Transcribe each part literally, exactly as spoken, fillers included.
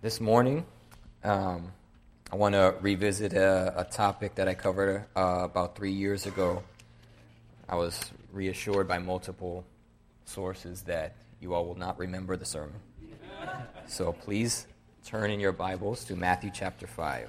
This morning, um, I want to revisit a, a topic that I covered uh, about three years ago. I was reassured by multiple sources that you all will not remember the sermon. So please turn in your Bibles to Matthew chapter five.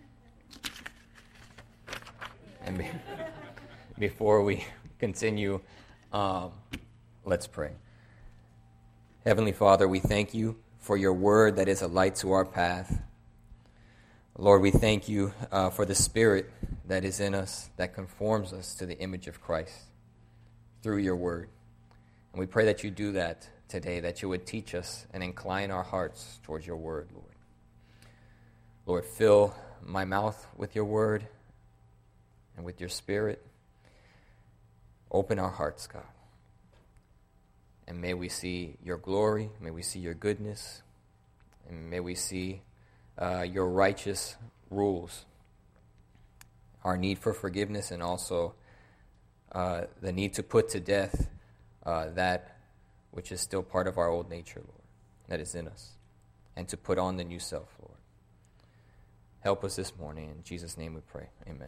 And be, before we continue, um, let's pray. Heavenly Father, we thank you for your word that is a light to our path. Lord, we thank you uh, for the Spirit that is in us, that conforms us to the image of Christ through your word. And we pray that you do that today, that you would teach us and incline our hearts towards your word, Lord. Lord, fill my mouth with your word and with your Spirit. Open our hearts, God. And may we see your glory, may we see your goodness, and may we see uh, your righteous rules, our need for forgiveness, and also uh, the need to put to death uh, that which is still part of our old nature, Lord, that is in us, and to put on the new self, Lord. Help us this morning. In Jesus' name we pray. Amen.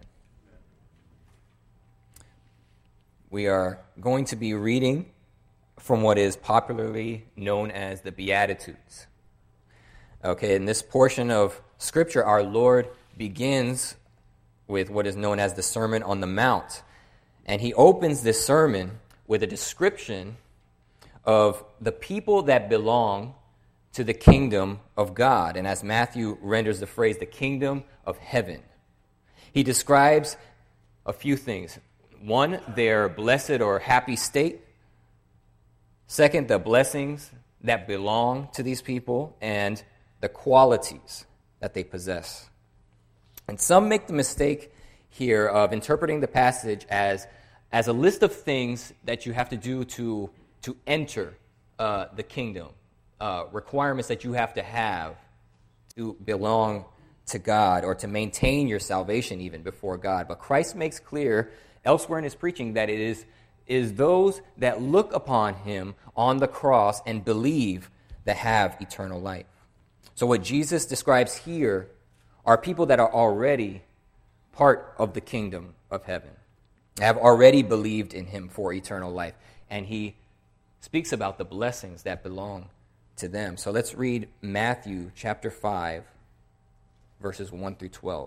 We are going to be reading from what is popularly known as the Beatitudes. Okay, in this portion of Scripture, our Lord begins with what is known as the Sermon on the Mount. And he opens this sermon with a description of the people that belong to the kingdom of God. And as Matthew renders the phrase, the kingdom of heaven. He describes a few things. One, their blessed or happy state. Second, the blessings that belong to these people and the qualities that they possess. And some make the mistake here of interpreting the passage as, as a list of things that you have to do to, to enter uh, the kingdom, uh, requirements that you have to have to belong to God or to maintain your salvation even before God. But Christ makes clear elsewhere in his preaching that it is is those that look upon him on the cross and believe that have eternal life. So what Jesus describes here are people that are already part of the kingdom of heaven, have already believed in him for eternal life. And he speaks about the blessings that belong to them. So let's read Matthew chapter five, verses one through twelve.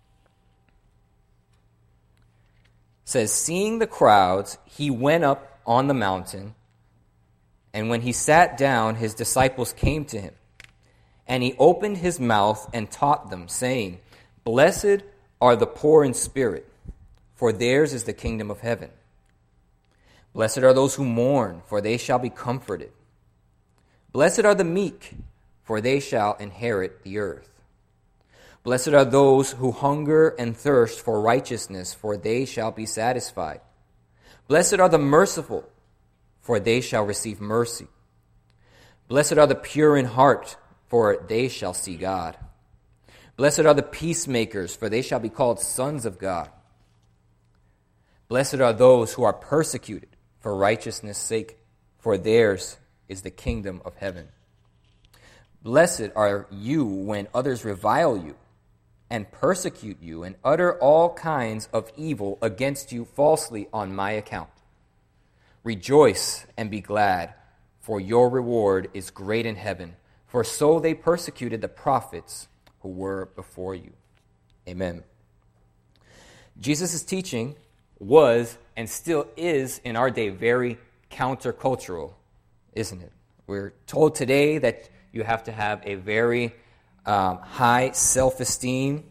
Says, seeing the crowds, he went up on the mountain, and when he sat down, his disciples came to him. And he opened his mouth and taught them, saying, blessed are the poor in spirit, for theirs is the kingdom of heaven. Blessed are those who mourn, for they shall be comforted. Blessed are the meek, for they shall inherit the earth. Blessed are those who hunger and thirst for righteousness, for they shall be satisfied. Blessed are the merciful, for they shall receive mercy. Blessed are the pure in heart, for they shall see God. Blessed are the peacemakers, for they shall be called sons of God. Blessed are those who are persecuted for righteousness' sake, for theirs is the kingdom of heaven. Blessed are you when others revile you, and persecute you, and utter all kinds of evil against you falsely on my account. Rejoice and be glad, for your reward is great in heaven, for so they persecuted the prophets who were before you. Amen. Jesus' teaching was and still is in our day very countercultural, isn't it? We're told today that you have to have a very Um, high self-esteem.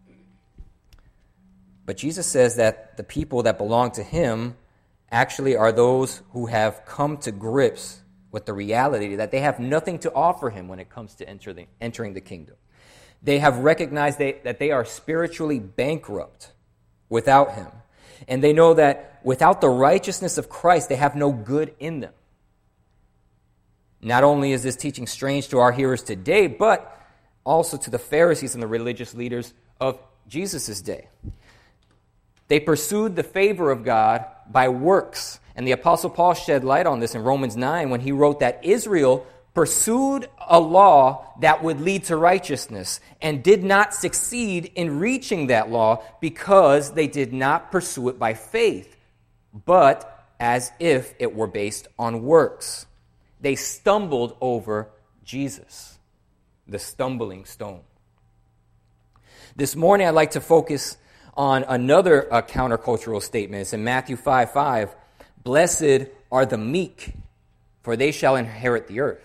But Jesus says that the people that belong to him actually are those who have come to grips with the reality that they have nothing to offer him when it comes to enter the, entering the kingdom. They have recognized they, that they are spiritually bankrupt without him. And they know that without the righteousness of Christ, they have no good in them. Not only is this teaching strange to our hearers today, but also to the Pharisees and the religious leaders of Jesus' day. They pursued the favor of God by works. And the Apostle Paul shed light on this in Romans nine when he wrote that Israel pursued a law that would lead to righteousness and did not succeed in reaching that law because they did not pursue it by faith, but as if it were based on works. They stumbled over Jesus, the stumbling stone. This morning, I'd like to focus on another uh, countercultural statement. It's in Matthew five five. Blessed are the meek, for they shall inherit the earth.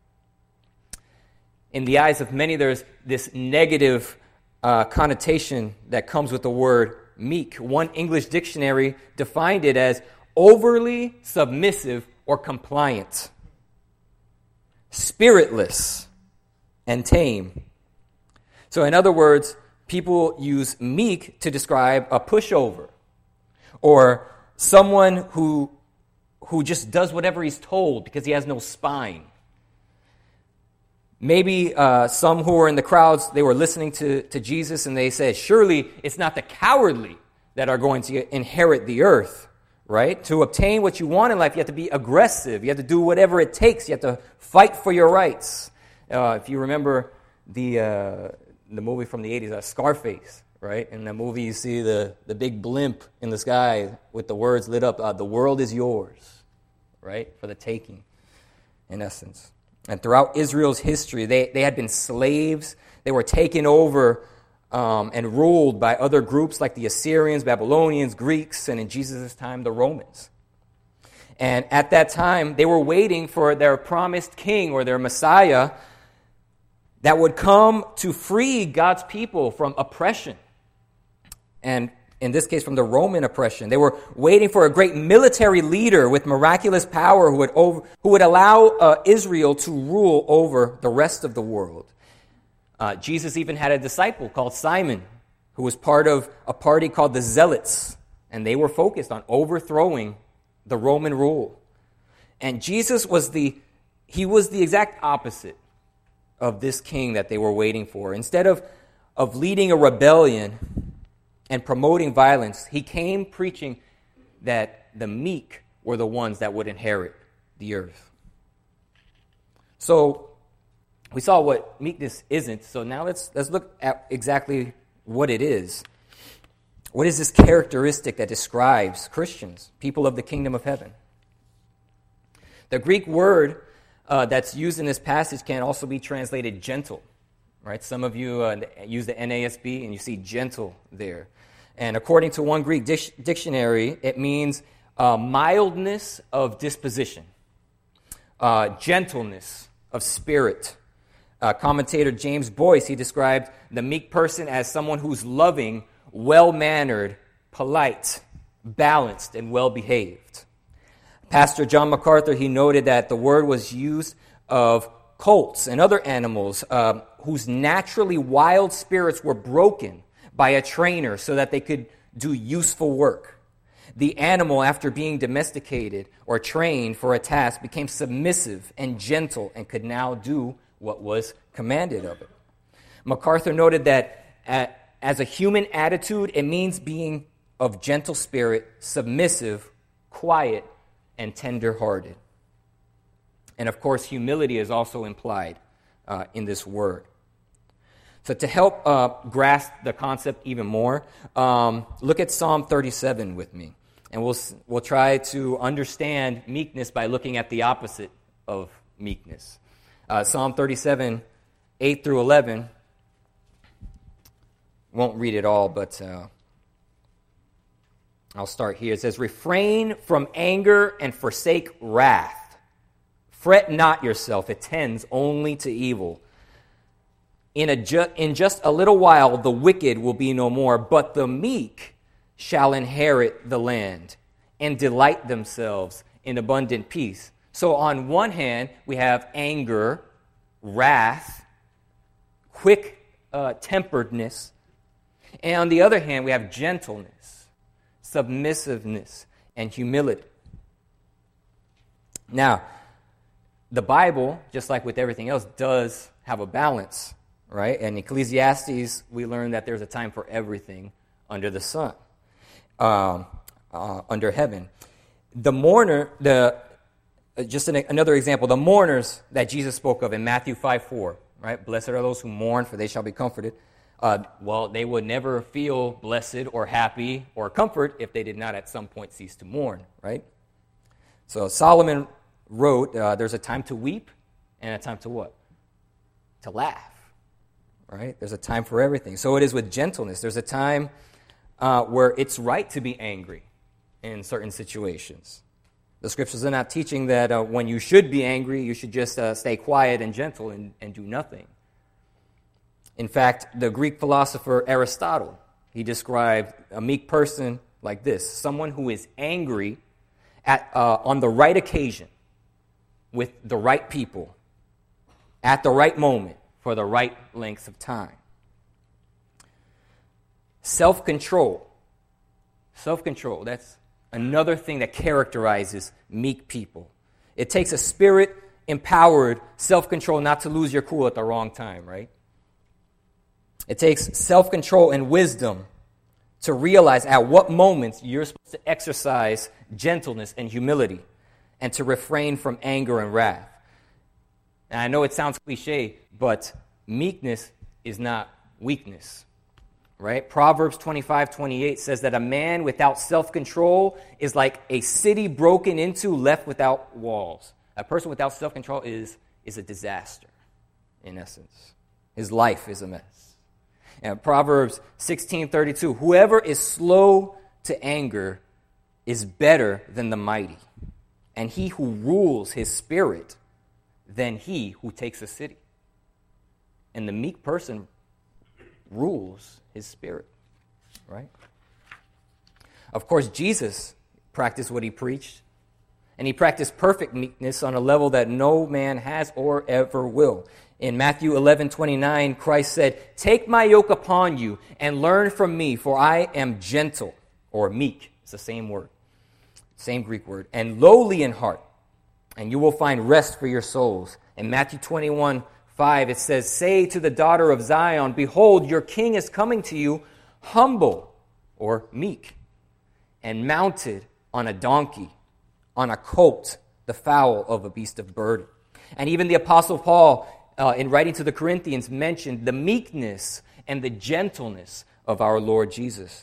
In the eyes of many, there's this negative uh, connotation that comes with the word meek. One English dictionary defined it as overly submissive or compliant, spiritless, and tame. So in other words, people use meek to describe a pushover or someone who, who just does whatever he's told because he has no spine. Maybe uh, some who were in the crowds, they were listening to, to Jesus and they said, surely it's not the cowardly that are going to inherit the earth, right? To obtain what you want in life, you have to be aggressive. You have to do whatever it takes. You have to fight for your rights. Uh, if you remember the uh, the movie from the eighties, uh, Scarface, right? In the movie you see the, the big blimp in the sky with the words lit up, uh, the world is yours, right? For the taking, in essence. And throughout Israel's history, they, they had been slaves. They were taken over um, and ruled by other groups like the Assyrians, Babylonians, Greeks, and in Jesus' time, the Romans. And at that time, they were waiting for their promised king or their Messiah that would come to free God's people from oppression. And in this case, from the Roman oppression. They were waiting for a great military leader with miraculous power who would over, who would allow uh, Israel to rule over the rest of the world. Uh, Jesus even had a disciple called Simon, who was part of a party called the Zealots, and they were focused on overthrowing the Roman rule. And Jesus was the he was the exact opposite of this king that they were waiting for. Instead of, of leading a rebellion and promoting violence, he came preaching that the meek were the ones that would inherit the earth. So we saw what meekness isn't. So now let's let's look at exactly what it is. What is this characteristic that describes Christians, people of the kingdom of heaven? The Greek word uh, that's used in this passage can also be translated gentle. Right? Some of you uh, use the N A S B and you see gentle there. And according to one Greek dic- dictionary, it means uh, mildness of disposition, uh, gentleness of spirit. Uh, commentator James Boyce, he described the meek person as someone who's loving, well-mannered, polite, balanced, and well-behaved. Pastor John MacArthur, he noted that the word was used of colts and other animals uh, whose naturally wild spirits were broken by a trainer so that they could do useful work. The animal, after being domesticated or trained for a task, became submissive and gentle and could now do what was commanded of it. MacArthur noted that at, as a human attitude, it means being of gentle spirit, submissive, quiet, and tender-hearted. And of course, humility is also implied uh, in this word. So to help uh, grasp the concept even more, um, look at Psalm thirty-seven with me. And we'll we'll try to understand meekness by looking at the opposite of meekness. Uh, Psalm thirty-seven, eight through eleven. Won't read it all, but uh, I'll start here. It says, refrain from anger and forsake wrath. Fret not yourself, it tends only to evil. In, a ju- in just a little while, the wicked will be no more, but the meek shall inherit the land and delight themselves in abundant peace. So on one hand, we have anger, wrath, quick uh, temperedness. And on the other hand, we have gentleness, submissiveness, and humility. Now, the Bible, just like with everything else, does have a balance. Right? In Ecclesiastes, we learn that there's a time for everything under the sun, um, uh, under heaven. The mourner, the uh, just an, another example, the mourners that Jesus spoke of in Matthew five four, right? Blessed are those who mourn, for they shall be comforted. Uh, well, they would never feel blessed or happy or comfort if they did not at some point cease to mourn, right? So Solomon wrote, uh, there's a time to weep and a time to what? To laugh, right? There's a time for everything. So it is with gentleness. There's a time uh, where it's right to be angry in certain situations. The scriptures are not teaching that uh, when you should be angry, you should just uh, stay quiet and gentle and, and do nothing. In fact, the Greek philosopher Aristotle, he described a meek person like this: someone who is angry at uh, on the right occasion, with the right people, at the right moment, for the right length of time. Self-control. Self-control, that's another thing that characterizes meek people. It takes a spirit-empowered self-control not to lose your cool at the wrong time, right? It takes self-control and wisdom to realize at what moments you're supposed to exercise gentleness and humility and to refrain from anger and wrath. And I know it sounds cliche, but meekness is not weakness, right? Proverbs twenty-five twenty-eight says that a man without self-control is like a city broken into, left without walls. A person without self-control is, is a disaster, in essence. His life is a mess. And Proverbs sixteen thirty-two, whoever is slow to anger is better than the mighty, and he who rules his spirit than he who takes a city. And the meek person rules his spirit, right? Of course, Jesus practiced what he preached, and he practiced perfect meekness on a level that no man has or ever will. In Matthew eleven twenty-nine, Christ said, "Take my yoke upon you and learn from me, for I am gentle," or meek. It's the same word, same Greek word, "and lowly in heart, and you will find rest for your souls." In Matthew twenty-one five, it says, "Say to the daughter of Zion, behold, your king is coming to you, humble," or meek, "and mounted on a donkey, on a colt, the foal of a beast of burden." And even the Apostle Paul, Uh, in writing to the Corinthians, mentioned the meekness and the gentleness of our Lord Jesus.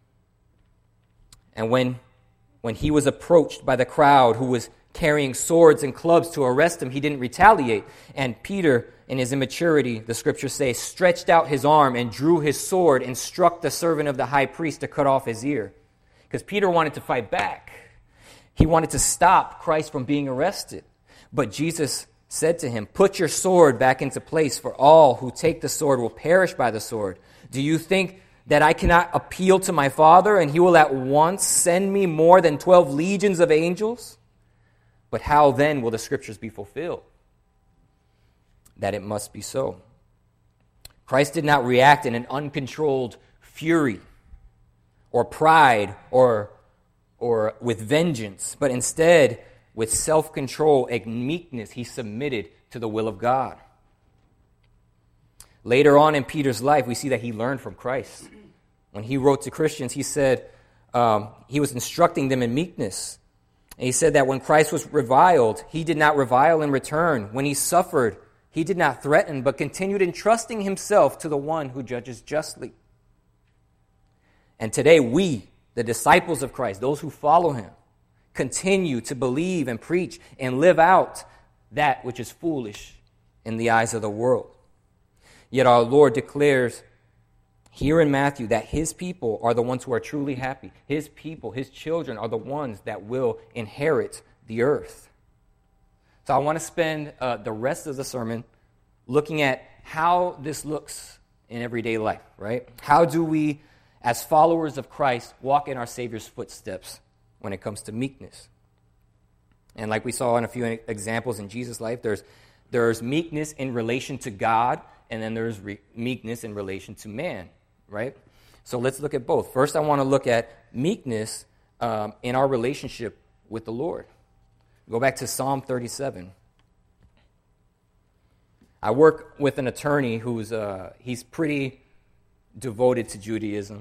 And when, when he was approached by the crowd who was carrying swords and clubs to arrest him, he didn't retaliate. And Peter, in his immaturity, the scriptures say, stretched out his arm and drew his sword and struck the servant of the high priest to cut off his ear. Because Peter wanted to fight back. He wanted to stop Christ from being arrested. But Jesus said to him, "Put your sword back into place, for all who take the sword will perish by the sword. Do you think that I cannot appeal to my Father, and he will at once send me more than twelve legions of angels? But how then will the scriptures be fulfilled? That it must be so." Christ did not react in an uncontrolled fury or pride or, or with vengeance, but instead, with self-control and meekness, he submitted to the will of God. Later on in Peter's life, we see that he learned from Christ. When he wrote to Christians, he said um, he was instructing them in meekness. And he said that when Christ was reviled, he did not revile in return. When he suffered, he did not threaten, but continued entrusting himself to the one who judges justly. And today we, the disciples of Christ, those who follow him, continue to believe and preach and live out that which is foolish in the eyes of the world. Yet our Lord declares here in Matthew that his people are the ones who are truly happy. His people, his children, are the ones that will inherit the earth. So I want to spend uh, the rest of the sermon looking at how this looks in everyday life, right? How do we, as followers of Christ, walk in our Savior's footsteps when it comes to meekness? And like we saw in a few examples in Jesus' life, there's there's meekness in relation to God, and then there's re- meekness in relation to man, right? So let's look at both. First, I want to look at meekness um, in our relationship with the Lord. Go back to Psalm thirty-seven. I work with an attorney who's uh, he's pretty devoted to Judaism,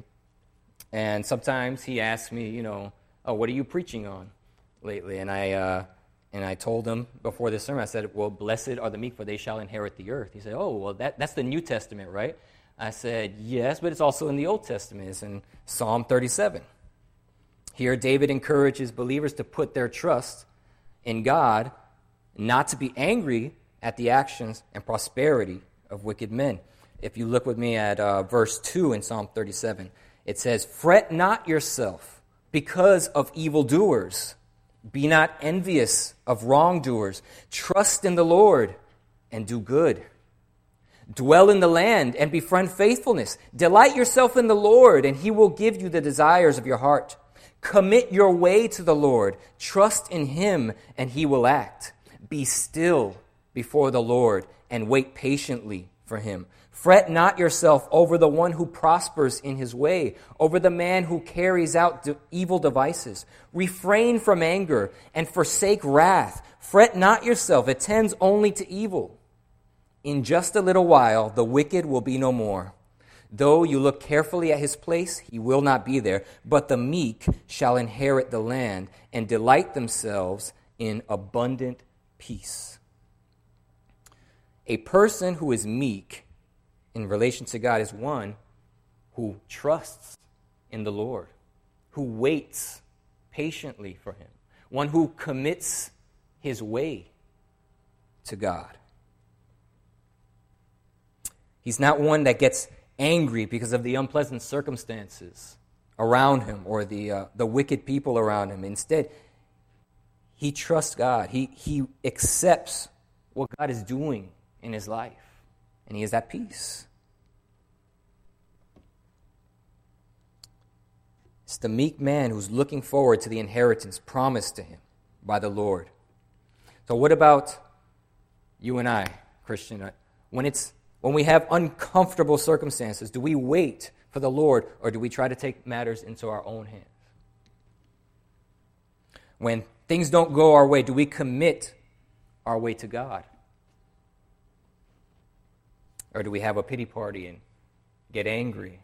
and sometimes he asks me, you know, "Oh, what are you preaching on lately?" And I uh, And I told him before this sermon, I said, well, blessed are the meek, for they shall inherit the earth. He said, oh, well, that, that's the New Testament, right? I said, yes, but it's also in the Old Testament. It's in Psalm thirty-seven. Here, David encourages believers to put their trust in God, not to be angry at the actions and prosperity of wicked men. If you look with me at uh, verse two in Psalm thirty-seven, it says, fret not yourself because of evildoers. Be not envious of wrongdoers. Trust in the Lord and do good. Dwell in the land and befriend faithfulness. Delight yourself in the Lord, and he will give you the desires of your heart. Commit your way to the Lord. Trust in him, and he will act. Be still before the Lord and wait patiently for him. Fret not yourself over the one who prospers in his way, over the man who carries out de- evil devices. Refrain from anger and forsake wrath. Fret not yourself, it tends only to evil. In just a little while, the wicked will be no more. Though you look carefully at his place, he will not be there. But the meek shall inherit the land and delight themselves in abundant peace. A person who is meek in relation to God is one who trusts in the Lord, who waits patiently for him, one who commits his way to God. He's not one that gets angry because of the unpleasant circumstances around him or the uh, the wicked people around him. Instead, he trusts God. He he accepts what God is doing in his life, and he is at peace. It's the meek man who's looking forward to the inheritance promised to him by the Lord. So what about you and I, Christian? When it's when we have uncomfortable circumstances, do we wait for the Lord, or do we try to take matters into our own hands? When things don't go our way, do we commit our way to God? Or do we have a pity party and get angry?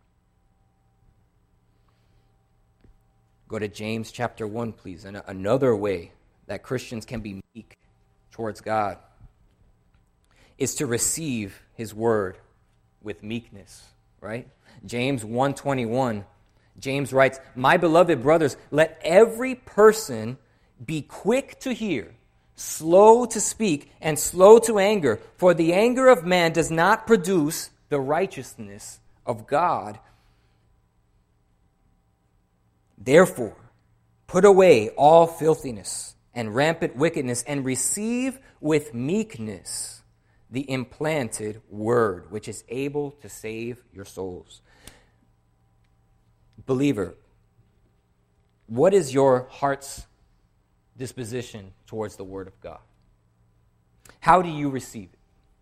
Go to James chapter one, please. And another way that Christians can be meek towards God is to receive his word with meekness, right? James one twenty-one, James writes, my beloved brothers, let every person be quick to hear, slow to speak, and slow to anger, for the anger of man does not produce the righteousness of God. Therefore, put away all filthiness and rampant wickedness, and receive with meekness the implanted word, which is able to save your souls. Believer, what is your heart's disposition towards the word of God? How do you receive it?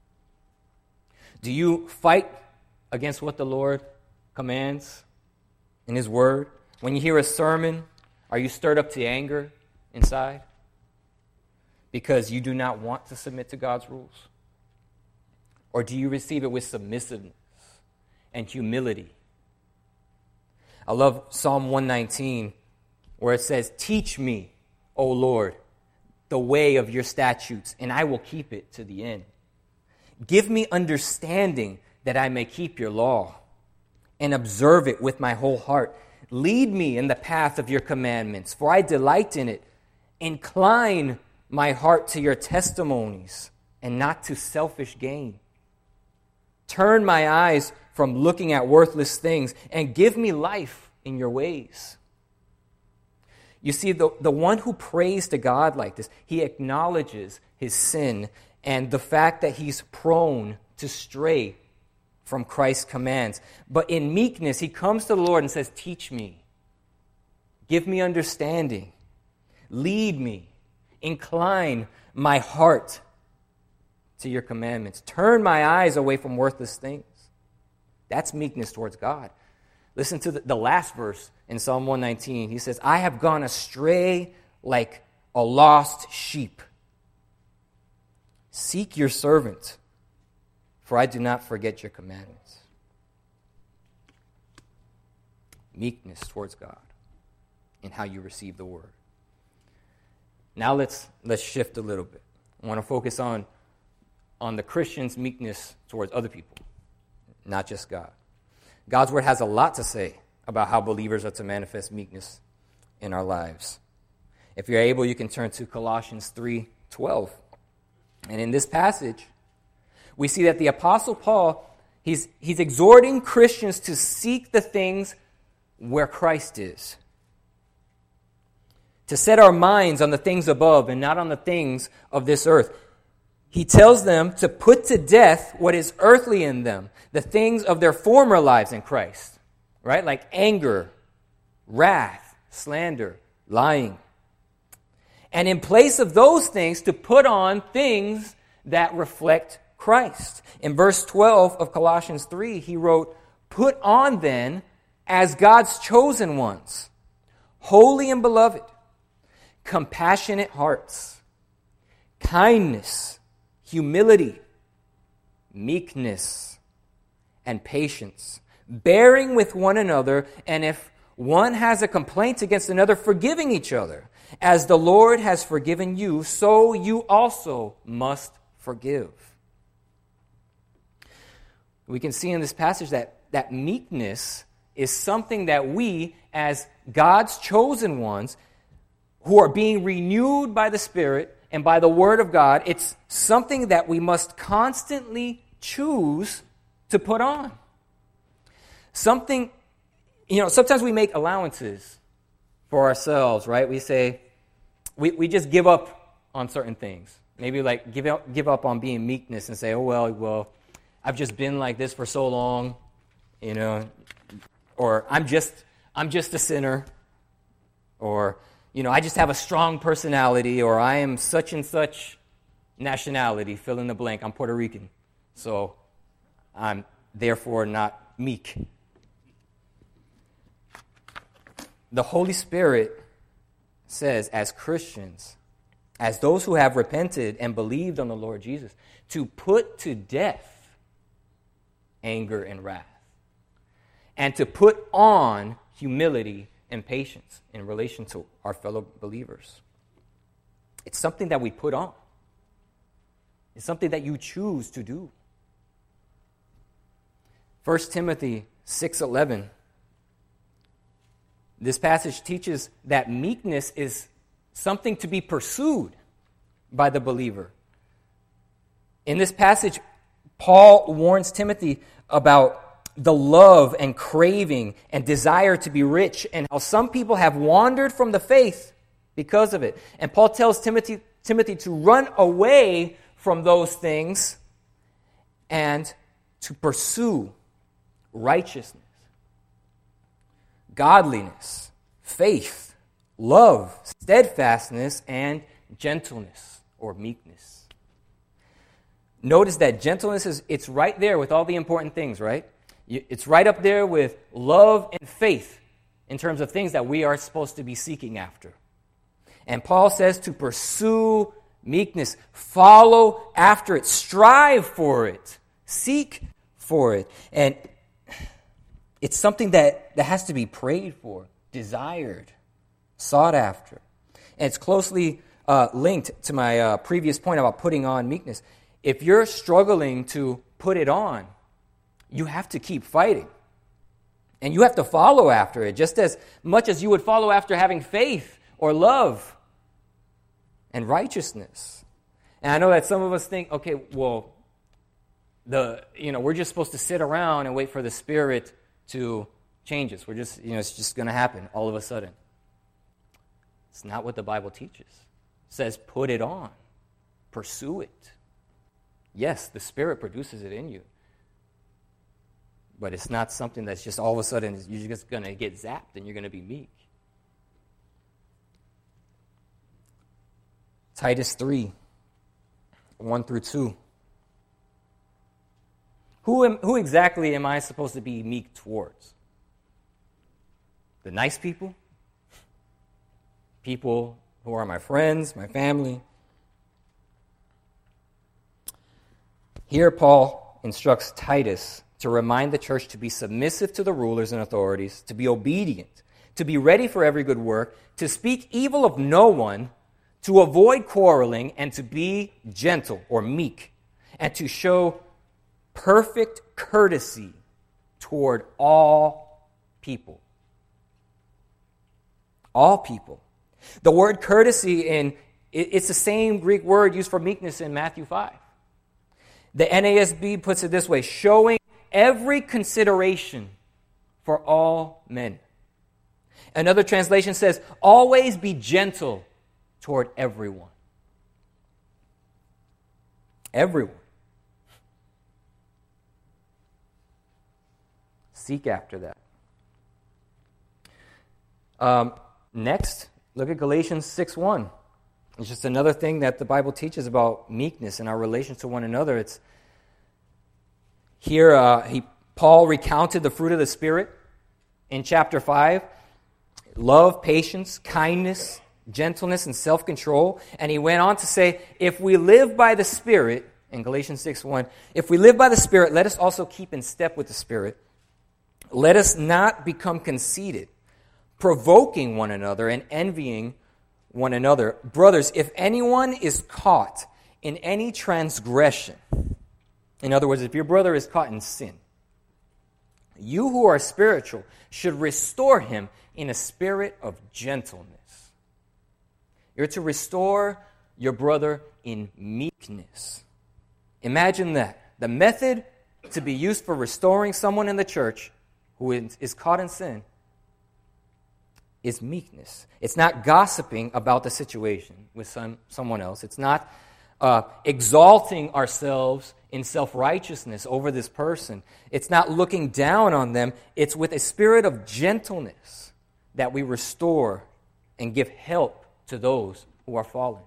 Do you fight against what the Lord commands in his word? When you hear a sermon, are you stirred up to anger inside because you do not want to submit to God's rules? Or do you receive it with submissiveness and humility? I love Psalm one nineteen, where it says, teach me, O Lord, the way of your statutes, and I will keep it to the end. Give me understanding that I may keep your law and observe it with my whole heart. Lead me in the path of your commandments, for I delight in it. Incline my heart to your testimonies and not to selfish gain. Turn my eyes from looking at worthless things and give me life in your ways. You see, the, the one who prays to God like this, he acknowledges his sin and the fact that he's prone to stray from Christ's commands. But in meekness, he comes to the Lord and says, teach me, give me understanding, lead me, incline my heart to your commandments. Turn my eyes away from worthless things. That's meekness towards God. Listen to the, the last verse in Psalm one nineteen. He says, I have gone astray like a lost sheep. Seek your servant, for I do not forget your commandments. Meekness towards God in how you receive the word. Now let's let's shift a little bit. I want to focus on, on the Christian's meekness towards other people, not just God. God's word has a lot to say about how believers are to manifest meekness in our lives. If you're able, you can turn to Colossians three twelve. And in this passage, we see that the Apostle Paul, he's, he's exhorting Christians to seek the things where Christ is. To set our minds on the things above and not on the things of this earth. He tells them to put to death what is earthly in them, the things of their former lives in Christ, right? Like anger, wrath, slander, lying. And in place of those things, to put on things that reflect Christ. In verse twelve of Colossians three, he wrote, "Put on then, as God's chosen ones, holy and beloved, compassionate hearts, kindness, humility, meekness, and patience, bearing with one another, and if one has a complaint against another, forgiving each other. As the Lord has forgiven you, so you also must forgive." We can see in this passage that, that meekness is something that we, as God's chosen ones, who are being renewed by the Spirit and by the Word of God, it's something that we must constantly choose to put on. Something, you know, sometimes we make allowances for ourselves, right? We say, we, we just give up on certain things. Maybe like give up, give up on being meekness and say, oh, well, well, I've just been like this for so long, you know, or I'm just, I'm just a sinner, or, you know, I just have a strong personality, or I am such and such nationality, fill in the blank, I'm Puerto Rican, so I'm therefore not meek. The Holy Spirit says, as Christians, as those who have repented and believed on the Lord Jesus, to put to death anger and wrath, and to put on humility and patience in relation to our fellow believers. It's something that we put on. It's something that you choose to do. First Timothy six eleven. This passage teaches that meekness is something to be pursued by the believer. In this passage, Paul warns Timothy about the love and craving and desire to be rich, and how some people have wandered from the faith because of it. And Paul tells Timothy, Timothy to run away from those things and to pursue righteousness, godliness, faith, love, steadfastness, and gentleness or meekness. Notice that gentleness is, it's right there with all the important things, right? It's right up there with love and faith in terms of things that we are supposed to be seeking after. And Paul says to pursue meekness, follow after it, strive for it, seek for it. And it's something that, that has to be prayed for, desired, sought after. And it's closely uh, linked to my uh, previous point about putting on meekness. If you're struggling to put it on, you have to keep fighting. And you have to follow after it, just as much as you would follow after having faith or love and righteousness. And I know that some of us think, okay, well, the you know, we're just supposed to sit around and wait for the Spirit to change us. We're just, you know, it's just going to happen all of a sudden. It's not what the Bible teaches. It says put it on. Pursue it. Yes, the Spirit produces it in you. But it's not something that's just all of a sudden you're just going to get zapped and you're going to be meek. Titus three, one through two. Who, am, who exactly am I supposed to be meek towards? The nice people? People who are my friends, my family? Here Paul instructs Titus to remind the church to be submissive to the rulers and authorities, to be obedient, to be ready for every good work, to speak evil of no one, to avoid quarreling, and to be gentle or meek, and to show perfect courtesy toward all people. All people. The word courtesy, in it's the same Greek word used for meekness in Matthew five. The N A S B puts it this way, showing every consideration for all men. Another translation says, always be gentle toward everyone. Everyone. Seek after that. Um, next, look at Galatians six one. It's just another thing that the Bible teaches about meekness and our relations to one another. It's here, uh, he, Paul recounted the fruit of the Spirit in chapter five. Love, patience, kindness, gentleness, and self-control. And he went on to say, if we live by the Spirit, in Galatians six one, if we live by the Spirit, let us also keep in step with the Spirit. Let us not become conceited, provoking one another and envying one another. Brothers, if anyone is caught in any transgression, in other words, if your brother is caught in sin, you who are spiritual should restore him in a spirit of gentleness. You're to restore your brother in meekness. Imagine that. The method to be used for restoring someone in the church who is caught in sin is meekness. It's not gossiping about the situation with some, someone else. It's not uh, exalting ourselves in self-righteousness over this person. It's not looking down on them. It's with a spirit of gentleness that we restore and give help to those who are fallen.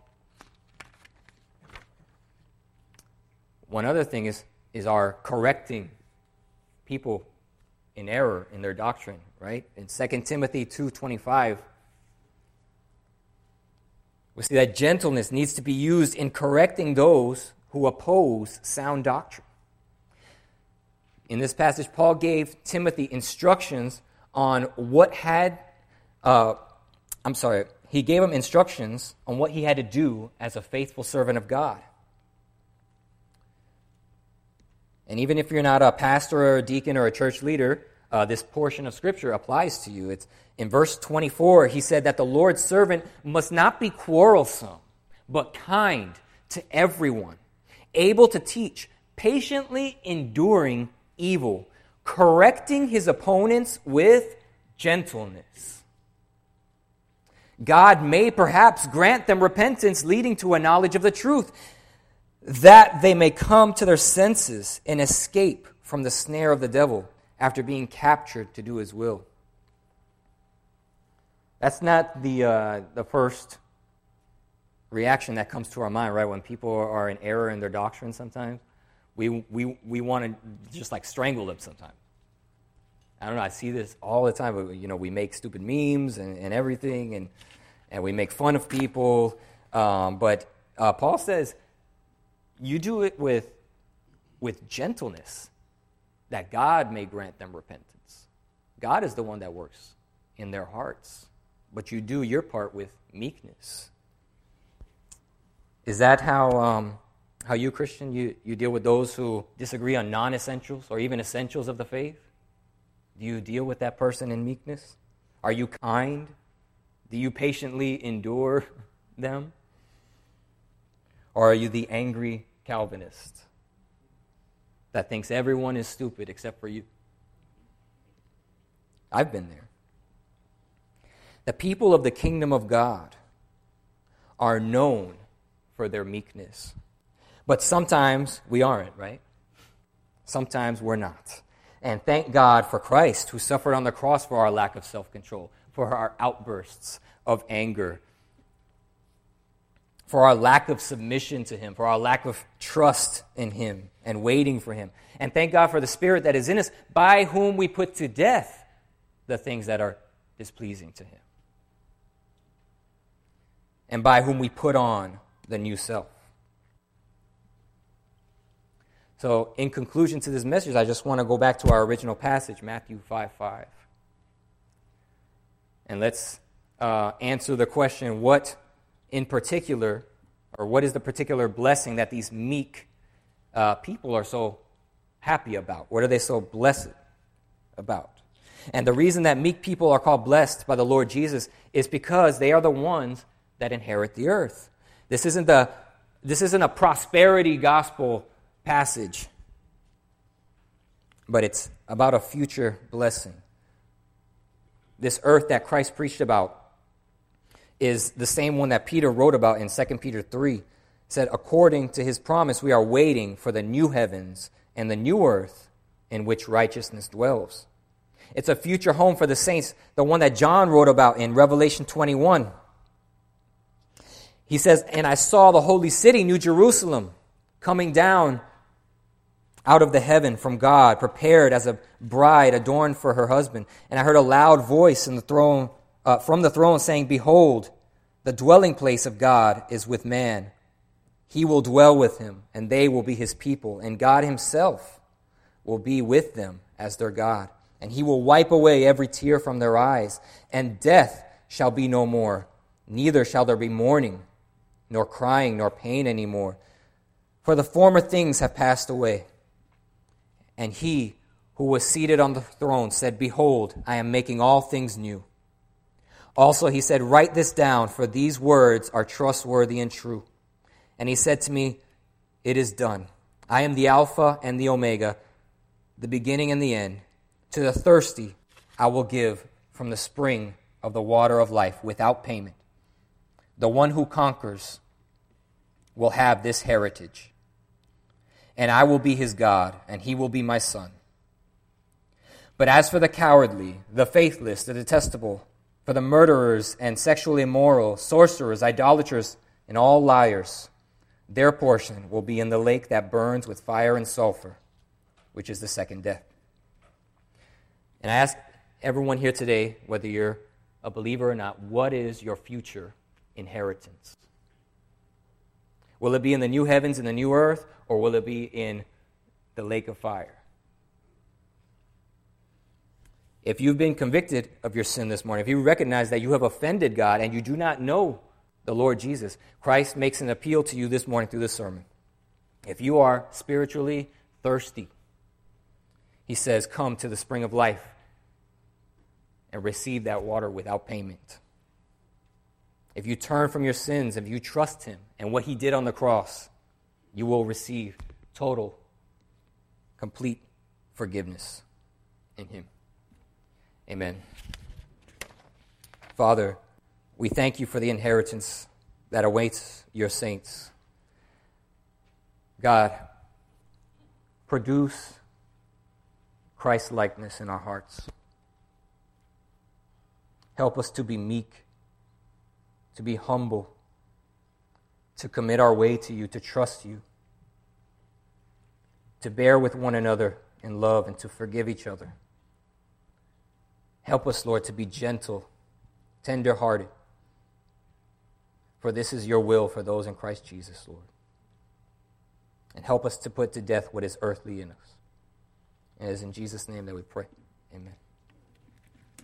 One other thing is, is our correcting people in error in their doctrine, right? In Second Timothy two twenty-five, we see that gentleness needs to be used in correcting those who oppose sound doctrine. In this passage, Paul gave Timothy instructions on what had, uh, I'm sorry, he gave him instructions on what he had to do as a faithful servant of God. And even if you're not a pastor or a deacon or a church leader, uh, this portion of Scripture applies to you. It's in verse twenty-four, he said that the Lord's servant must not be quarrelsome, but kind to everyone, able to teach, patiently enduring evil, correcting his opponents with gentleness. God may perhaps grant them repentance leading to a knowledge of the truth, that they may come to their senses and escape from the snare of the devil after being captured to do his will. That's not the uh, the first reaction that comes to our mind, right? When people are in error in their doctrine sometimes, we we we want to just like strangle them sometimes. I don't know, I see this all the time. You know, we make stupid memes and, and everything, and, and we make fun of people. Um, but uh, Paul says, you do it with, with gentleness, that God may grant them repentance. God is the one that works in their hearts, but you do your part with meekness. Is that how um, how you, Christian, you, you deal with those who disagree on non-essentials or even essentials of the faith? Do you deal with that person in meekness? Are you kind? Do you patiently endure them? Or are you the angry Calvinist that thinks everyone is stupid except for you? I've been there. The people of the kingdom of God are known for their meekness. But sometimes we aren't, right? Sometimes we're not. And thank God for Christ, who suffered on the cross for our lack of self-control, for our outbursts of anger, for our lack of submission to Him, for our lack of trust in Him and waiting for Him. And thank God for the Spirit that is in us, by whom we put to death the things that are displeasing to Him, and by whom we put on the new self. So, in conclusion to this message, I just want to go back to our original passage, Matthew five five. And let's uh, answer the question, what in particular, or what is the particular blessing that these meek uh, people are so happy about? What are they so blessed about? And the reason that meek people are called blessed by the Lord Jesus is because they are the ones that inherit the earth. This isn't the this isn't a prosperity gospel passage, but it's about a future blessing. This earth that Christ preached about is the same one that Peter wrote about in Second Peter three. It said, according to his promise, we are waiting for the new heavens and the new earth in which righteousness dwells. It's a future home for the saints, the one that John wrote about in Revelation twenty-one. He says, and I saw the holy city, New Jerusalem, coming down out of the heaven from God, prepared as a bride adorned for her husband. And I heard a loud voice in the throne, uh, from the throne saying, behold, the dwelling place of God is with man. He will dwell with him, and they will be his people, and God himself will be with them as their God. And he will wipe away every tear from their eyes, and death shall be no more. Neither shall there be mourning, nor crying, nor pain any more. For the former things have passed away. And he who was seated on the throne said, behold, I am making all things new. Also he said, write this down, for these words are trustworthy and true. And he said to me, it is done. I am the Alpha and the Omega, the beginning and the end. To the thirsty I will give from the spring of the water of life without payment. The one who conquers will have this heritage, and I will be his God, and he will be my son. But as for the cowardly, the faithless, the detestable, for the murderers and sexually immoral, sorcerers, idolaters, and all liars, their portion will be in the lake that burns with fire and sulfur, which is the second death. And I ask everyone here today, whether you're a believer or not, what is your future inheritance? Will it be in the new heavens and the new earth, or will it be in the lake of fire? If you've been convicted of your sin this morning, if you recognize that you have offended God and you do not know the Lord Jesus, Christ makes an appeal to you this morning through this sermon. If you are spiritually thirsty, he says, come to the spring of life and receive that water without payment. If you turn from your sins, if you trust him and what he did on the cross, you will receive total, complete forgiveness in him. Amen. Father, we thank you for the inheritance that awaits your saints. God, produce Christ-likeness in our hearts. Help us to be meek, to be humble, to commit our way to you, to trust you, to bear with one another in love and to forgive each other. Help us, Lord, to be gentle, tender-hearted, for this is your will for those in Christ Jesus, Lord. And help us to put to death what is earthly in us. And it is in Jesus' name that we pray. Amen.